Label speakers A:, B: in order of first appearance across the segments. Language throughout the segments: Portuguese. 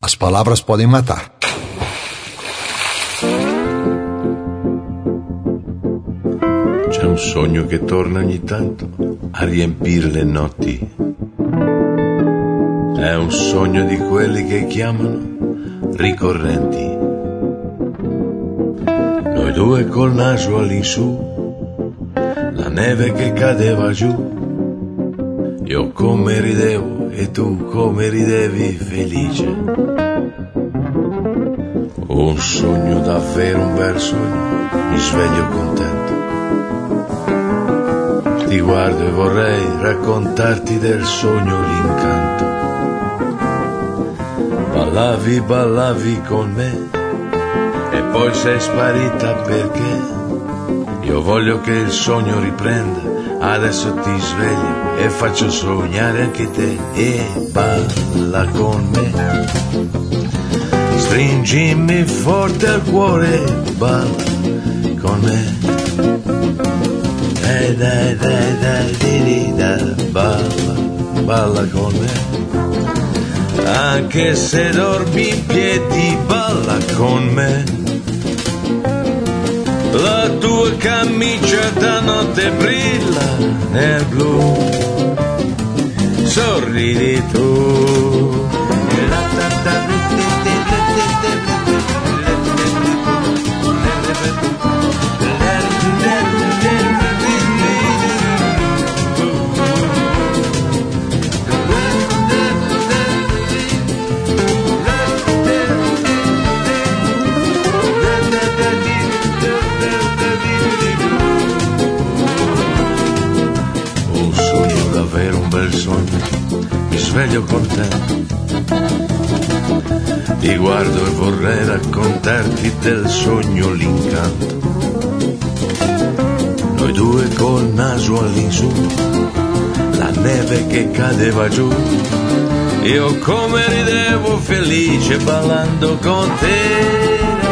A: As palavras podem matar.
B: C'è un sogno che torna ogni tanto a riempire le notti. È un sogno di quelli che chiamano ricorrenti. Noi due col naso all'insù, la neve che cadeva giù. Io come ridevo e tu come ridevi felice. Un sogno davvero, un bel sogno, mi sveglio contento. Ti guardo e vorrei raccontarti del sogno l'incanto. Ballavi, ballavi con me e poi sei sparita perché io voglio che il sogno riprenda. Adesso ti sveglio e faccio sognare anche te e balla con me. Stringimi forte al cuore, balla con me. Dai, dai, dai, dai, di, da, balla, balla con me. Anche se dormi in piedi, balla con me. La tua camicia da notte brilla nel blu. Sorridi tu. Mi sveglio contento, ti guardo e vorrei raccontarti del sogno l'incanto. Noi due col naso all'insù, la neve che cadeva giù. Io come ridevo felice ballando con te.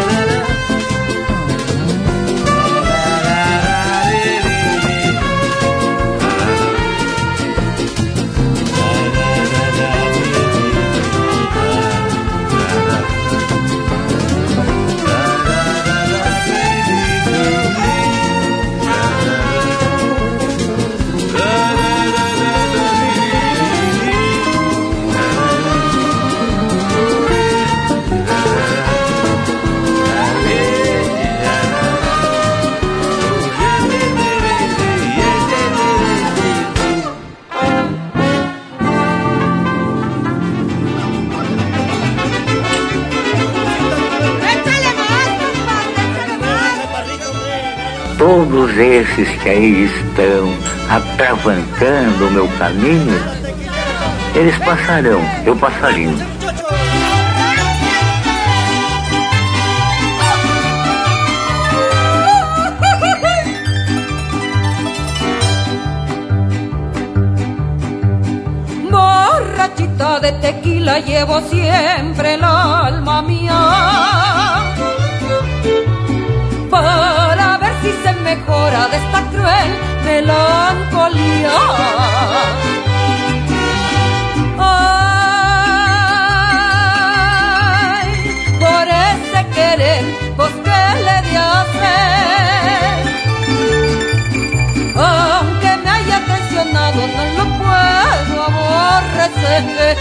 C: Todos esses que aí estão atravancando o meu caminho, eles passarão, eu passarinho.
D: Borrachita de tequila llevo siempre el alma mía, para ver si se mejora de esta cruel melancolía. Ay, por ese querer, pues qué le di a hacer. Aunque me haya traicionado, no lo puedo aborrecer.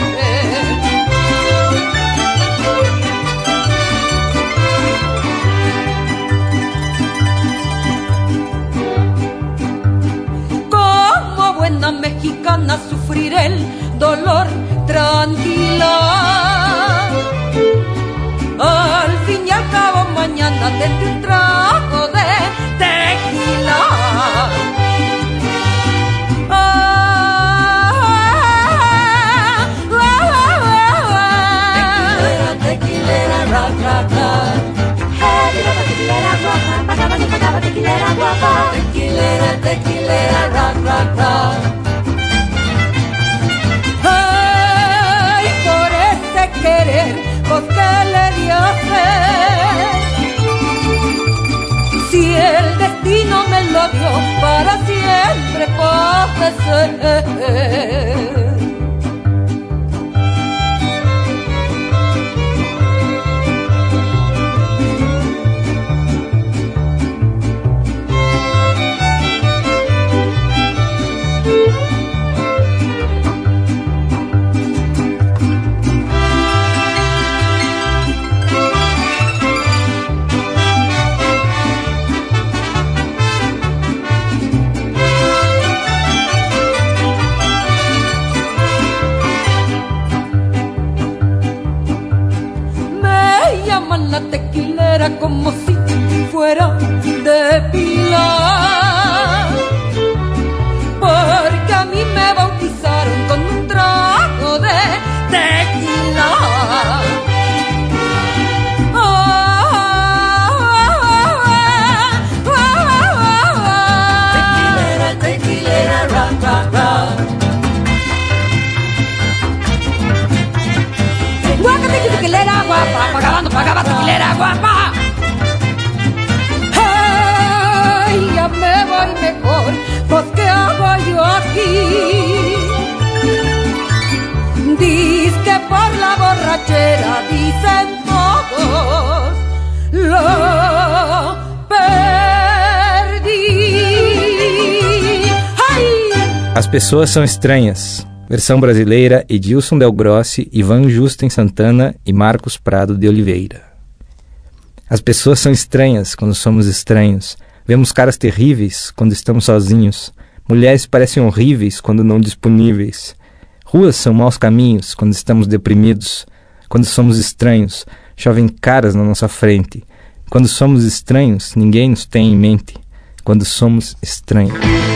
D: Mexicana sufrir el dolor tranquila. Al fin y al cabo mañana tendré un trago de tequila. Tequilera, rock, rock, rock. Tequilera, rock, tequilera, rock, rock. Tequilera, tequilera, rock, rock, rock. Querer, pues qué le di a hacer. Si el destino me lo dio para siempre padecer. toman la tequilera como si fuera de pila. Porque a mí me bautizaron con un trago de tequila. Tequilera, tequilera, ra, ra, ra. Tequilera guapa, pagaba tequilera guapa. Ay, ya me voy mejor, pues ¿qué hago yo aquí? Diz que por la borrachera dicen todos lo perdi. Ai!
A: As pessoas são estranhas. Versão brasileira, Edilson Del Grossi, Ivan Justen Santana e Marcos Prado de Oliveira. As pessoas são estranhas quando somos estranhos. Vemos caras terríveis quando estamos sozinhos. Mulheres parecem horríveis quando não disponíveis. Ruas são maus caminhos quando estamos deprimidos. Quando somos estranhos, chovem caras na nossa frente. Quando somos estranhos, ninguém nos tem em mente. Quando somos estranhos.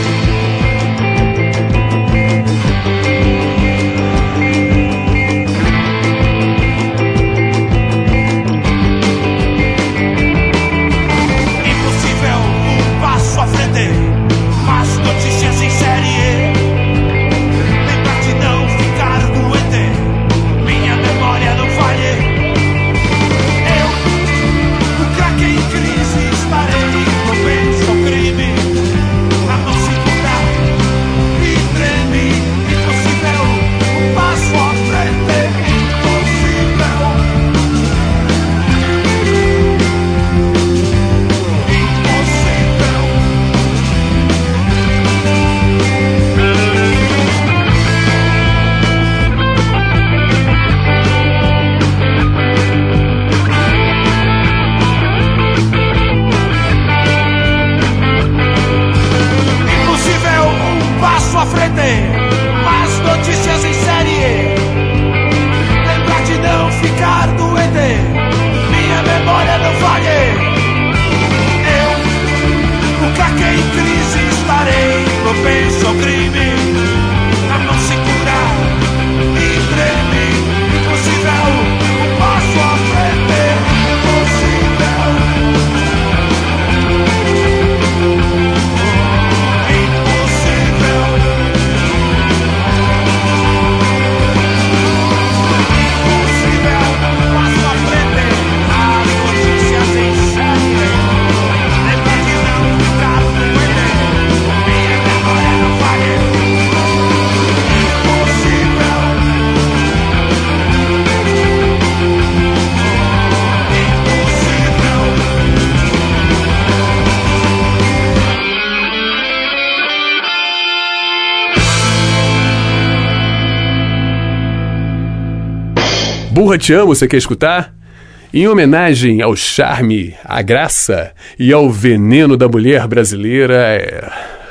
E: Burra Te Amo, você quer escutar? Em homenagem ao charme, à graça e ao veneno da mulher brasileira,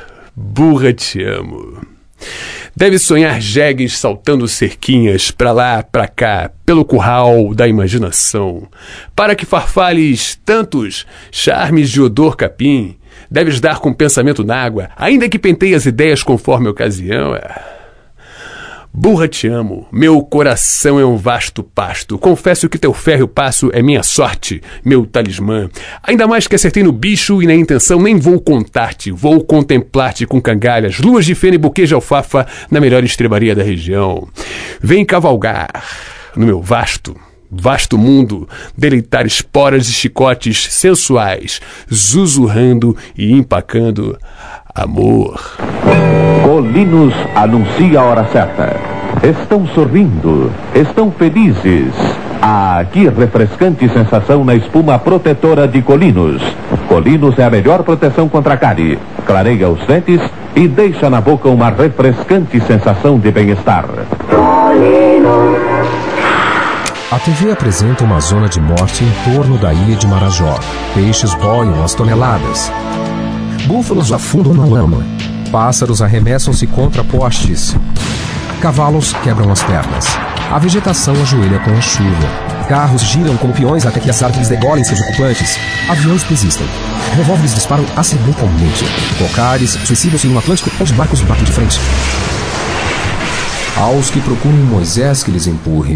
E: Burra Te Amo. Deve sonhar jegues saltando cerquinhas pra lá, pra cá, pelo curral da imaginação, para que farfalhes tantos charmes de odor capim. Deves dar com pensamento n'água, ainda que penteie as ideias conforme a ocasião. Burra Te Amo, meu coração é um vasto pasto. Confesso que teu férreo passo é minha sorte, meu talismã. Ainda mais que acertei no bicho e na intenção nem vou contar-te. Vou contemplar-te com cangalhas, luas de feno e buquês de alfafa na melhor estrebaria da região. Vem cavalgar no meu vasto mundo, deleitar esporas e chicotes sensuais, sussurrando e empacando amor.
F: Colinos anuncia a hora certa. Estão sorrindo, estão felizes. Há aqui refrescante sensação na espuma protetora de Colinos. Colinos é a melhor proteção contra a cárie. Clareia os dentes e deixa na boca uma refrescante sensação de bem-estar. Colinos.
G: A TV apresenta uma zona de morte em torno da ilha de Marajó. Peixes boiam as toneladas. Búfalos afundam na lama. Pássaros arremessam-se contra postes. Cavalos quebram as pernas. A vegetação ajoelha com a chuva. Carros giram como peões até que as árvores degolem seus ocupantes. Aviões desistem. Revólveres disparam acidentalmente. Cocares suicidam-se no Atlântico onde barcos batem de frente. Aos que procuram um Moisés que lhes empurre.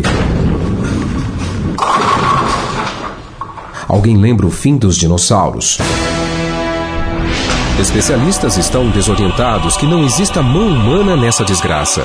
G: Alguém lembra o fim dos dinossauros. Especialistas estão desorientados que não exista mão humana nessa desgraça.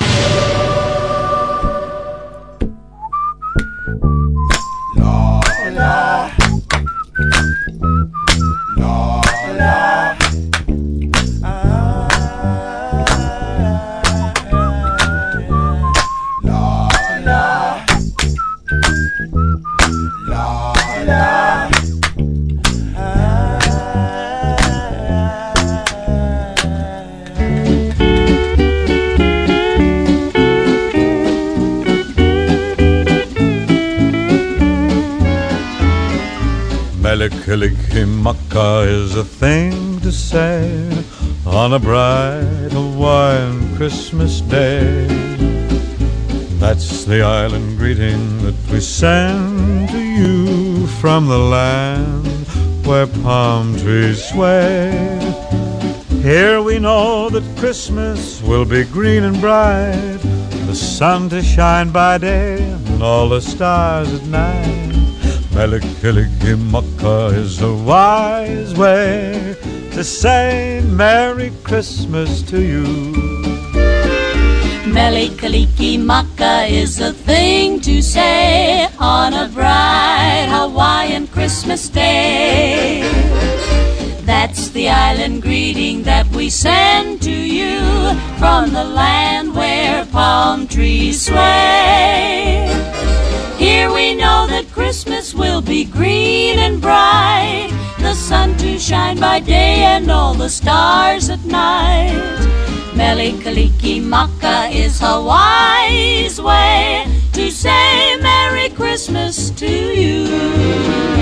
H: Melikilikimaka is a thing to say on a bright Hawaiian Christmas day. That's the island greeting that we send to you from the land where palm trees sway. Here we know that Christmas will be green and bright, the sun to shine by day and all the stars at night. Melikilikimaka is a wise way to say Merry Christmas to you.
D: Melikilikimaka is a thing to say on a bright Hawaiian Christmas day. That's the island greeting that we send to you from the land where palm trees sway. Here we know that Christmas will be green and bright, the sun to shine by day and all the stars at night. Melikilikimaka is a wise way to say Merry Christmas to you.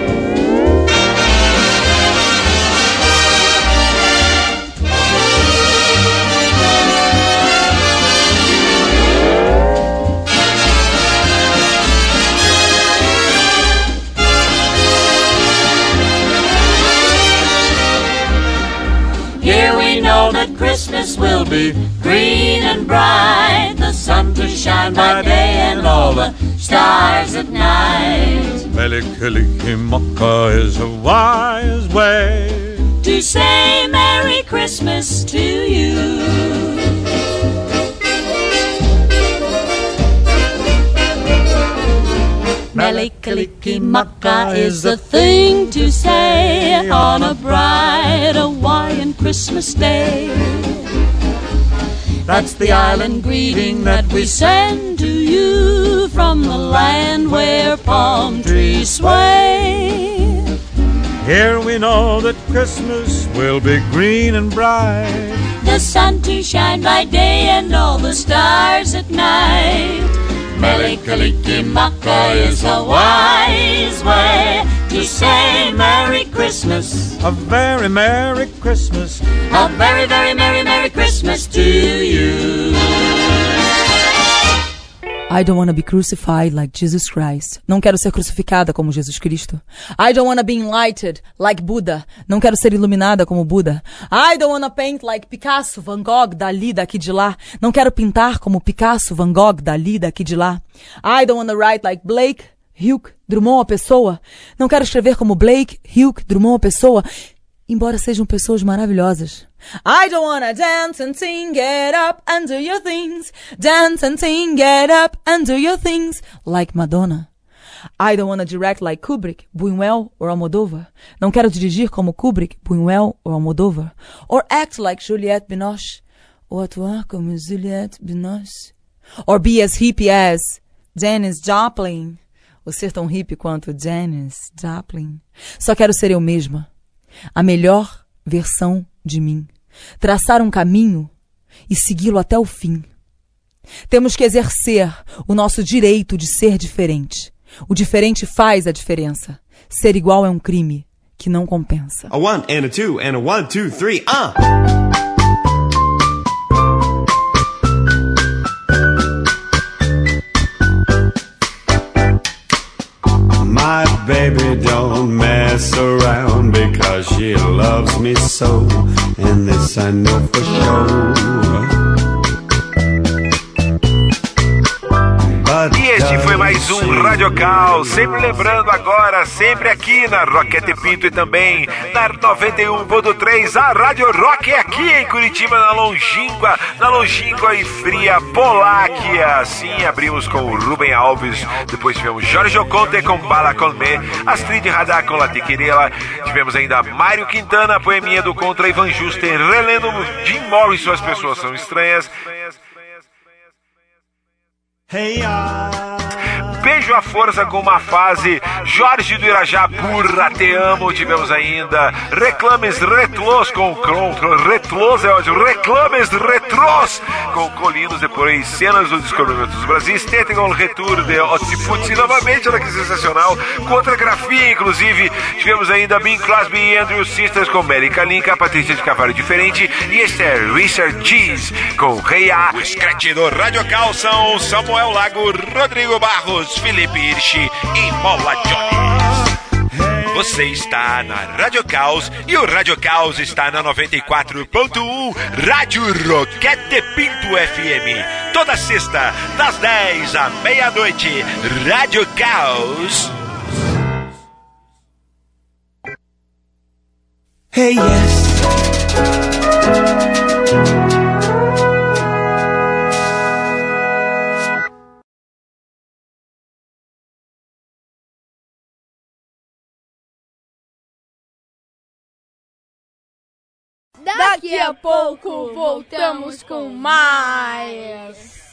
D: Here we know that Christmas will be green and bright, the sun to shine by day and all the stars at night.
H: Melikilikimaka is a wise way
D: to say Merry Christmas to you. Melikilikimaka is a thing to say on a bright Hawaiian Christmas day. That's the island greeting that we send to you from the land where palm trees sway.
H: Here we know that Christmas will be green and bright,
D: the sun to shine by day and all the stars at night. Melikilikimaka is a wise way to say Merry Christmas.
H: A very Merry Christmas.
D: A very, very Merry, Merry Christmas to you.
I: I don't want to be crucified like Jesus Christ. Não quero ser crucificada como Jesus Cristo. I don't want to be enlightened like Buddha. Não quero ser iluminada como Buda. I don't want to paint like Picasso, Van Gogh, Dali, daqui de lá. Não quero pintar como Picasso, Van Gogh, Dali, daqui de lá. I don't want to write like Blake, Hugh, Drummond, a pessoa. Não quero escrever como Blake, Hugh, Drummond, a pessoa. Embora sejam pessoas maravilhosas. I don't wanna dance and sing, get up and do your things. Dance and sing, get up and do your things. Like Madonna. I don't wanna direct like Kubrick, Buñuel or Almodóvar. Não quero dirigir como Kubrick, Buñuel ou Almodóvar. Or act like Juliette Binoche. Ou atuar como Juliette Binoche. Or be as hippie as Janis Joplin. Ou ser tão hippie quanto Janis Joplin. Só quero ser eu mesma. A melhor versão de mim. Traçar um caminho e segui-lo até o fim. Temos que exercer o nosso direito de ser diferente. O diferente faz a diferença. Ser igual é um crime que não compensa.
J: A 1 and a 2 and a 1, 2, 3,
H: My baby don't mess around because she loves me so, and this I know for sure.
K: E este foi mais um Radiocal, sempre lembrando agora, sempre aqui na Roquete Pinto e também na 91.3, a Rádio Rock é aqui em Curitiba, na longínqua e fria Poláquia. Sim, abrimos com o Rubem Alves, depois tivemos Jorge Oconte com Bala Colmé, Astrid Haddad com La Tequirela, tivemos ainda Mário Quintana, Poeminha do Contra, Ivan Justen, relendo Jim Morrison, As Pessoas São Estranhas. Beijo à força com uma fase, Jorge do Irajá, Burra, Te Amo. Tivemos ainda Reclames Retros com Retros é ótimo, Reclames Retros com Colinos, depois Cenas do Descobrimento dos Brasis, Tentem com o Retour de Otsiputsi, novamente, olha que sensacional, contra grafia, inclusive. Tivemos ainda Bing Crosby e Andrew Sisters com Mary Kalinka, Patrícia de Cavalho Diferente e Esther Richard Cheese com Reia. O scratch do Radiocal são Samuel Lago, Rodrigo Barros, Felipe Hirsch e Paula Jones. Você está na Rádio Caos e o Rádio Caos está na 94.1 Rádio Roquete Pinto FM. Toda sexta, das 10 à meia-noite, Rádio Caos.
L: Hey, yes.
M: Daqui a pouco voltamos com mais.